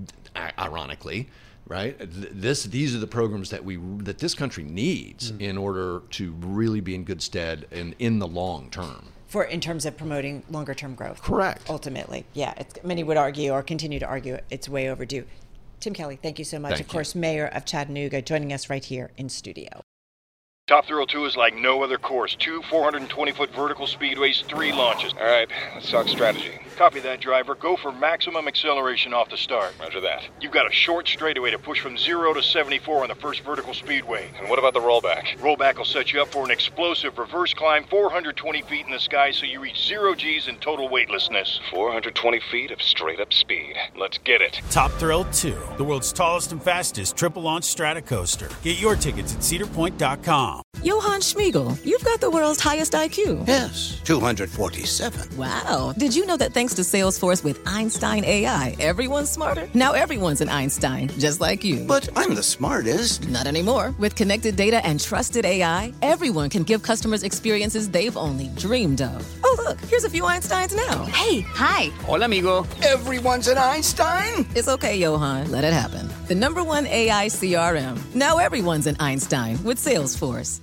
ironically, right, this these are the programs that we that this country needs mm-hmm. in order to really be in good stead in, in the long term. For in terms of promoting longer term growth. Correct. Ultimately, yeah. It's, many would argue or continue to argue it's way overdue. Tim Kelly, thank you so much. Thank of course, you. Mayor of Chattanooga, joining us right here in studio. Top Thrill two is like no other course. Two four hundred twenty foot vertical speedways, three launches. All right, let's talk strategy. Copy that, driver. Go for maximum acceleration off the start. Roger that. You've got a short straightaway to push from zero to seventy-four on the first vertical speedway. And what about the rollback? Rollback will set you up for an explosive reverse climb four hundred twenty feet in the sky so you reach zero G's in total weightlessness. four hundred twenty feet of straight-up speed. Let's get it. Top Thrill two, the world's tallest and fastest triple-launch stratocoaster. Get your tickets at cedar point dot com. Johann Schmiegel, you've got the world's highest I Q. Yes, two hundred forty-seven. Wow. Did you know that thanks to Salesforce with Einstein A I, everyone's smarter? Now everyone's an Einstein, just like you. But I'm the smartest. Not anymore. With connected data and trusted A I, everyone can give customers experiences they've only dreamed of. Oh, look, here's a few Einsteins now. Hey, hi. Hola, amigo. Everyone's an Einstein? It's okay, Johann. Let it happen. The number one A I C R M. Now everyone's an Einstein with Salesforce.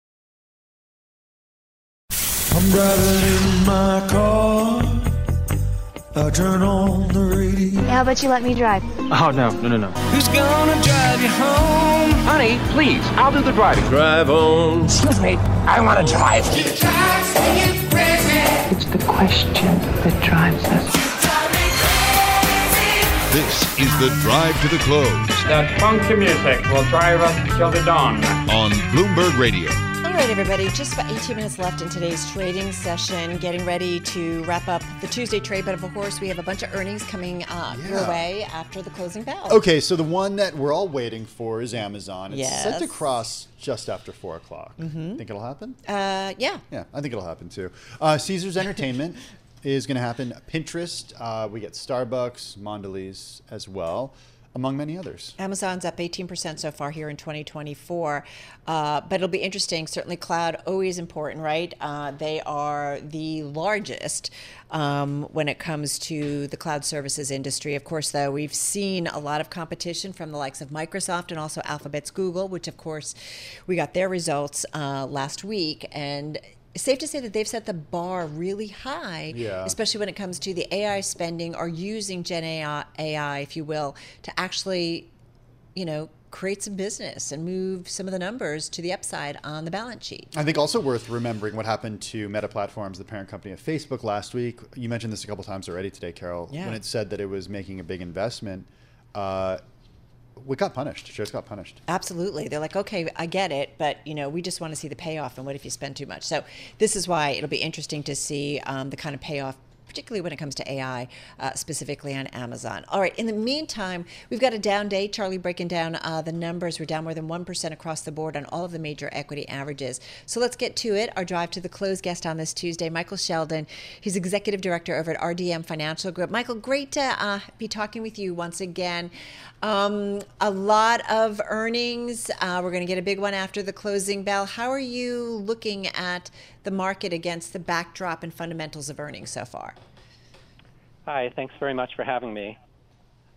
I'm driving in my car. I turn on the radio. How about you let me drive? Oh, no, no, no, no. Who's gonna drive you home? Honey, please, I'll do the driving. Drive on. Excuse me, I want to drive. It's the question that drives us. This is the Drive to the Close. That funky music will drive us till the dawn. On Bloomberg Radio. All right, everybody, just about eighteen minutes left in today's trading session, getting ready to wrap up the Tuesday trade. But of course, we have a bunch of earnings coming uh, Yeah. your way after the closing bell. Okay, so the one that we're all waiting for is Amazon. It's Yes. set to cross just after four o'clock. Mhm. Think it'll happen? Uh, yeah. Yeah, I think it'll happen too. Uh, Caesars Entertainment is going to happen. Pinterest, uh, we get Starbucks, Mondelez as well, among many others. Amazon's up eighteen percent so far here in twenty twenty-four. Uh, but it'll be interesting. Certainly cloud, always important, right? Uh, they are the largest um, when it comes to the cloud services industry. Of course, though, we've seen a lot of competition from the likes of Microsoft and also Alphabet's Google, which, of course, we got their results uh, last week. And it's safe to say that they've set the bar really high, Yeah. especially when it comes to the A I spending or using Gen A I, A I, if you will, to actually, you know, create some business and move some of the numbers to the upside on the balance sheet. I think also worth remembering what happened to Meta Platforms, the parent company of Facebook, last week. You mentioned this a couple times already today, Carol, Yeah. when it said that it was making a big investment. Uh, we got punished. Shares got punished. Absolutely. They're like, okay, I get it, but you know, we just want to see the payoff. And what if you spend too much? So this is why it'll be interesting to see um, the kind of payoff, particularly when it comes to A I, uh, specifically on Amazon. All right. In the meantime, we've got a down day. Charlie breaking down uh, the numbers. We're down more than one percent across the board on all of the major equity averages. So let's get to it. Our drive to the close guest on this Tuesday, Michael Sheldon. He's executive director over at R D M Financial Group. Michael, great to uh, be talking with you once again. Um, a lot of earnings. Uh, we're going to get a big one after the closing bell. How are you looking at the market against the backdrop and fundamentals of earnings so far? Hi, thanks very much for having me.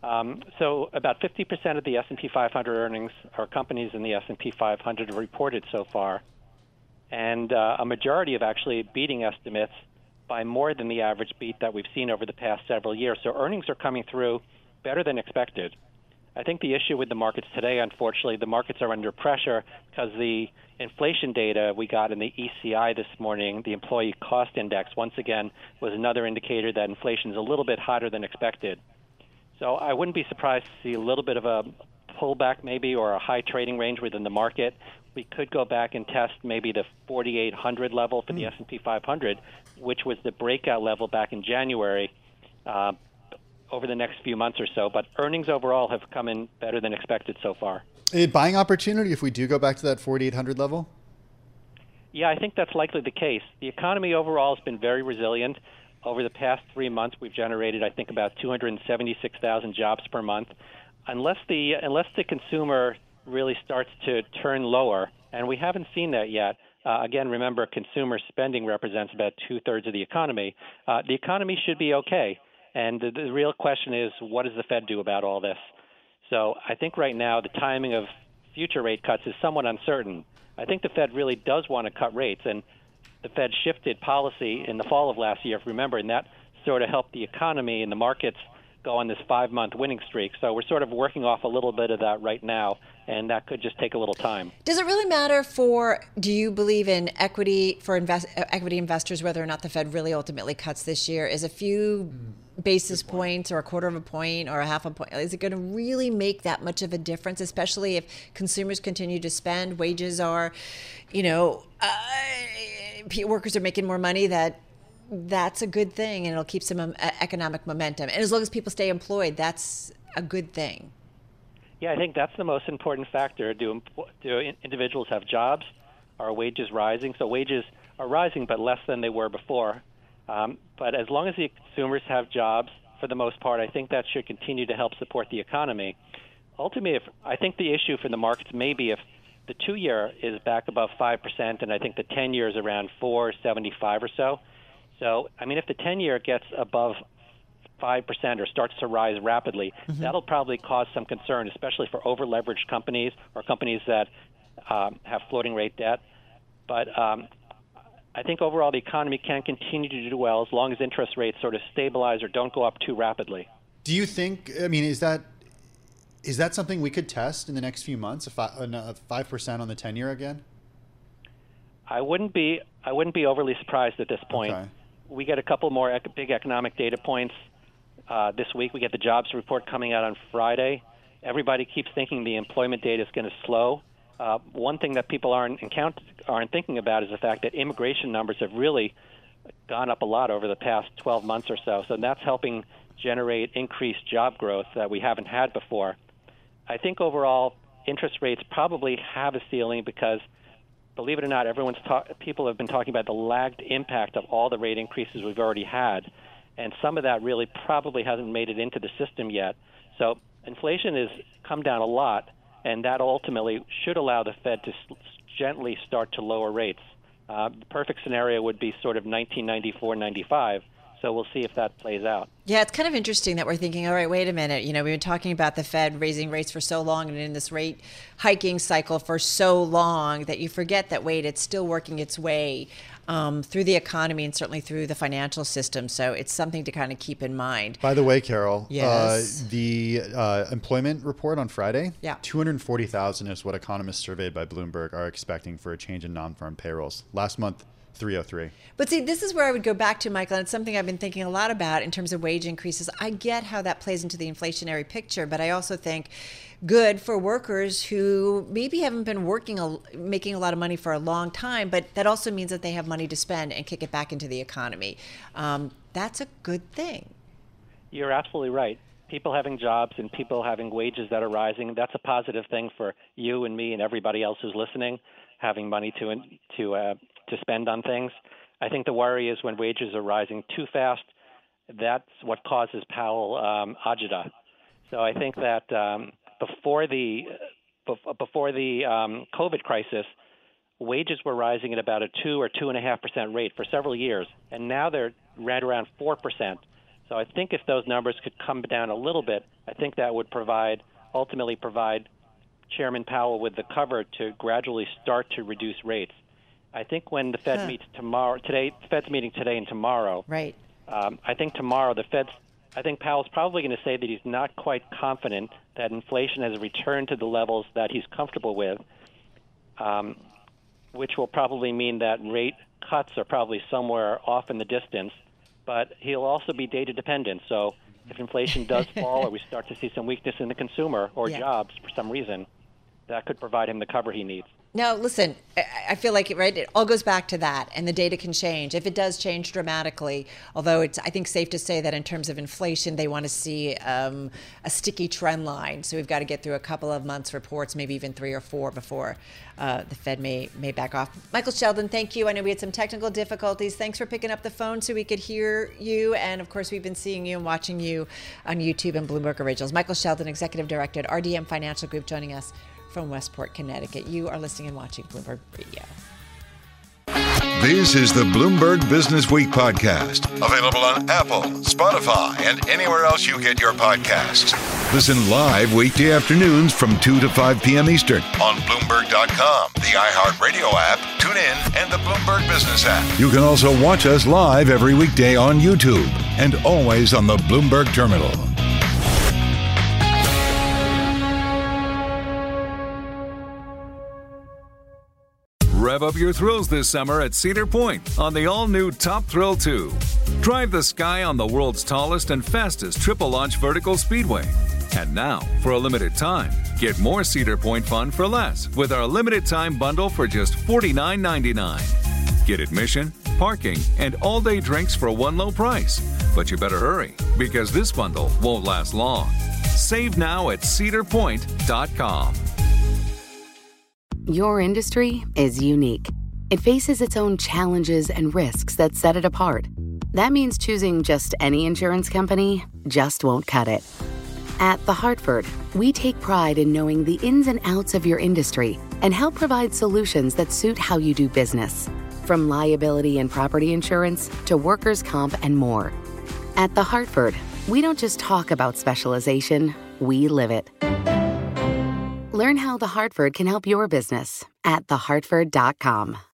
Um, so about fifty percent of the S and P five hundred earnings or companies in the S and P five hundred have reported so far, and uh, a majority of actually beating estimates by more than the average beat that we've seen over the past several years. So earnings are coming through better than expected. I think the issue with the markets today, unfortunately, the markets are under pressure because the inflation data we got in the E C I this morning, the Employee Cost Index, once again, was another indicator that inflation is a little bit hotter than expected. So I wouldn't be surprised to see a little bit of a pullback maybe or a high trading range within the market. We could go back and test maybe the forty-eight hundred level for the mm. S and P five hundred, which was the breakout level back in January. Uh, over the next few months or so, but earnings overall have come in better than expected so far. A buying opportunity if we do go back to that forty-eight hundred level? Yeah, I think that's likely the case. The economy overall has been very resilient. Over the past three months, we've generated, I think, about two hundred seventy-six thousand jobs per month. Unless the unless the consumer really starts to turn lower, and we haven't seen that yet. Uh, again, remember, consumer spending represents about two-thirds of the economy. Uh, the economy should be okay. And the, the real question is, what does the Fed do about all this? So I think right now the timing of future rate cuts is somewhat uncertain. I think the Fed really does want to cut rates, and the Fed shifted policy in the fall of last year, if you remember, and that sort of helped the economy and the markets go on this five-month winning streak. So we're sort of working off a little bit of that right now, and that could just take a little time. Does it really matter for, do you believe in equity for invest, equity investors, whether or not the Fed really ultimately cuts this year? Is a few basis points or a quarter of a point or a half a point, is it going to really make that much of a difference, especially if consumers continue to spend, wages are, you know, uh, workers are making more money, that that's a good thing and it'll keep some um, economic momentum. And as long as people stay employed, that's a good thing. Yeah, I think that's the most important factor. Do, do individuals have jobs? Are wages rising? So wages are rising, but less than they were before. Um, but as long as the consumers have jobs, for the most part, I think that should continue to help support the economy. Ultimately, if, I think the issue for the markets may be if the two-year is back above five percent, and I think the ten-year is around four seventy-five or so. So, I mean, if the ten-year gets above five percent or starts to rise rapidly, mm-hmm. that'll probably cause some concern, especially for over-leveraged companies or companies that um, have floating rate debt. But um, I think overall the economy can continue to do well as long as interest rates sort of stabilize or don't go up too rapidly. Do you think, I mean, is that is that something we could test in the next few months, a five percent on the ten-year again? I wouldn't be I wouldn't be overly surprised at this point. Okay. We get a couple more ec- big economic data points uh, this week. We get the jobs report coming out on Friday. Everybody keeps thinking the employment data is going to slow. Uh, one thing that people aren't account- aren't thinking about is the fact that immigration numbers have really gone up a lot over the past twelve months or so. So that's helping generate increased job growth that we haven't had before. I think overall interest rates probably have a ceiling because, believe it or not, everyone's ta- people have been talking about the lagged impact of all the rate increases we've already had, and some of that really probably hasn't made it into the system yet. So inflation has come down a lot, and that ultimately should allow the Fed to s- gently start to lower rates. Uh, the perfect scenario would be sort of nineteen ninety-four ninety-five. So we'll see if that plays out. Yeah, it's kind of interesting that we're thinking, all right, wait a minute. You know, we've been talking about the Fed raising rates for so long and in this rate hiking cycle for so long that you forget that, wait, it's still working its way um, through the economy and certainly through the financial system. So it's something to kind of keep in mind. By the way, Carol, yes. uh, the uh, employment report on Friday, yeah. two hundred forty thousand is what economists surveyed by Bloomberg are expecting for a change in non-farm payrolls. Last month, three oh three. But see, this is where I would go back to, Michael, and it's something I've been thinking a lot about in terms of wage increases. I get how that plays into the inflationary picture, but I also think good for workers who maybe haven't been working, a, making a lot of money for a long time, but that also means that they have money to spend and kick it back into the economy. Um, that's a good thing. You're absolutely right. People having jobs and people having wages that are rising, that's a positive thing for you and me and everybody else who's listening, having money to to uh, to spend on things. I think the worry is when wages are rising too fast, that's what causes Powell um, agita. So I think that um, before the before the um, COVID crisis, wages were rising at about a two or two and a half percent rate for several years, and now they're right around four percent. So I think if those numbers could come down a little bit, I think that would provide, ultimately provide Chairman Powell with the cover to gradually start to reduce rates. I think when the Fed huh. meets tomorrow, today, the Fed's meeting today and tomorrow. Right. Um, I think tomorrow the Fed's, I think Powell's probably going to say that he's not quite confident that inflation has returned to the levels that he's comfortable with, um, which will probably mean that rate cuts are probably somewhere off in the distance. But he'll also be data dependent. So if inflation does fall or we start to see some weakness in the consumer or yeah. jobs for some reason, that could provide him the cover he needs. No, listen, I feel like it, right? It all goes back to that, and the data can change. If it does change dramatically, although it's, I think, safe to say that in terms of inflation, they want to see um, a sticky trend line. So we've got to get through a couple of months' reports, maybe even three or four before uh, the Fed may may back off. Michael Sheldon, thank you. I know we had some technical difficulties. Thanks for picking up the phone so we could hear you. And, of course, we've been seeing you and watching you on YouTube and Bloomberg Originals. Michael Sheldon, Executive Director at R D M Financial Group, joining us from Westport, Connecticut. You are listening and watching Bloomberg Radio. This is the Bloomberg Business Week podcast, available on Apple, Spotify, and anywhere else you get your podcasts. Listen live weekday afternoons from two to five p.m. Eastern on Bloomberg dot com, the iHeartRadio app, TuneIn, and the Bloomberg Business app. You can also watch us live every weekday on YouTube and always on the Bloomberg Terminal. Rev up your thrills this summer at Cedar Point on the all-new Top Thrill two. Drive the sky on the world's tallest and fastest triple-launch vertical speedway. And now, for a limited time, get more Cedar Point fun for less with our limited-time bundle for just forty-nine ninety-nine. Get admission, parking, and all-day drinks for one low price. But you better hurry, because this bundle won't last long. Save now at cedar point dot com. Your industry is unique. It faces its own challenges and risks that set it apart. That means choosing just any insurance company just won't cut it. At The Hartford, we take pride in knowing the ins and outs of your industry and help provide solutions that suit how you do business. From liability and property insurance to workers' comp and more. At The Hartford, we don't just talk about specialization, we live it. Learn how The Hartford can help your business at the hartford dot com.